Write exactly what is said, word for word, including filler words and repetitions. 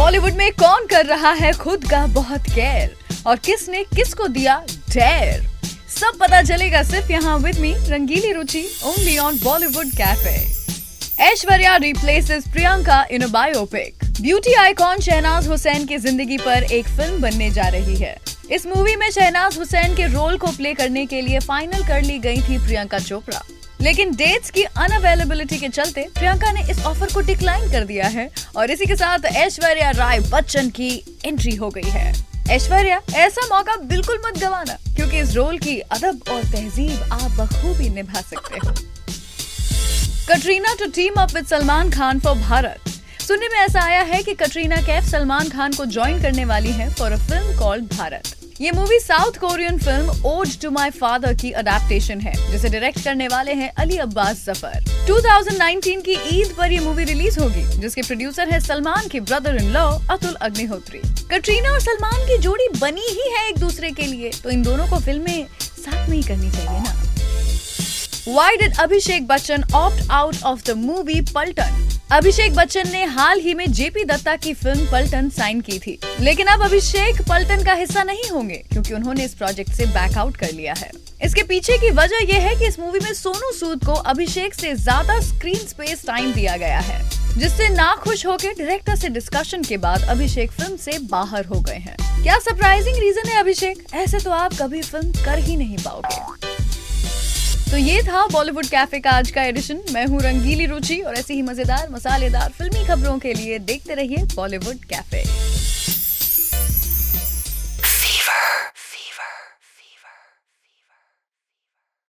बॉलीवुड में कौन कर रहा है खुद का बहुत केयर और किसने किसको दिया डेयर, सब पता चलेगा सिर्फ यहाँ with me Rangili Ruchi only on Bollywood cafe. Aishwarya replaces Priyanka in a biopic. Beauty icon Shahnaz Husain की जिंदगी पर एक फिल्म बनने जा रही है। इस मूवी में शहनाज हुसैन के रोल को प्ले करने के लिए फाइनल कर ली गई थी प्रियंका चोपड़ा, लेकिन डेट्स की अनअवेलेबिलिटी के चलते प्रियंका ने इस ऑफर को डिक्लाइन कर दिया है और इसी के साथ ऐश्वर्या राय बच्चन की एंट्री हो गई है। ऐश्वर्या, ऐसा मौका बिल्कुल मत गंवाना क्योंकि इस रोल की अदब और तहजीब आप बखूबी निभा सकते हो। Katrina to team up with Salman Khan for Bharat. सुनने में ऐसा आया है कि कटरीना कैफ सलमान खान को ज्वाइन करने वाली है for a film called Bharat. ये movie South Korean film Ode to My Father की अडेप्टेशन है, जिसे डायरेक्ट करने वाले हैं अली अब्बास जफर। दो हज़ार उन्नीस की ईद पर ये मूवी रिलीज होगी, जिसके प्रोड्यूसर है सलमान के brother in law Atul Agnihotri. Katrina और सलमान की जोड़ी बनी ही है एक दूसरे के लिए, तो इन दोनों को फिल्में साथ में ही करनी चाहिए ना। Why did Abhishek Bachchan opt out of the movie पलटन? अभिषेक बच्चन ने हाल ही में जेपी दत्ता की फिल्म पलटन साइन की थी, लेकिन अब अभिषेक पलटन का हिस्सा नहीं होंगे क्योंकि उन्होंने इस प्रोजेक्ट से बैक आउट कर लिया है। इसके पीछे की वजह यह है कि इस मूवी में सोनू सूद को अभिषेक से ज्यादा स्क्रीन स्पेस टाइम दिया गया है, जिससे नाखुश होकर डायरेक्टर से डिस्कशन के बाद अभिषेक फिल्म से बाहर हो गए हैं। क्या सरप्राइजिंग रीजन है अभिषेक? ऐसे तो आप कभी फिल्म कर ही नहीं पाओगे। तो ये था बॉलीवुड कैफे का आज का एडिशन। मैं हूँ रंगीली रुचि और ऐसी ही मजेदार मसालेदार फिल्मी खबरों के लिए देखते रहिए बॉलीवुड कैफे।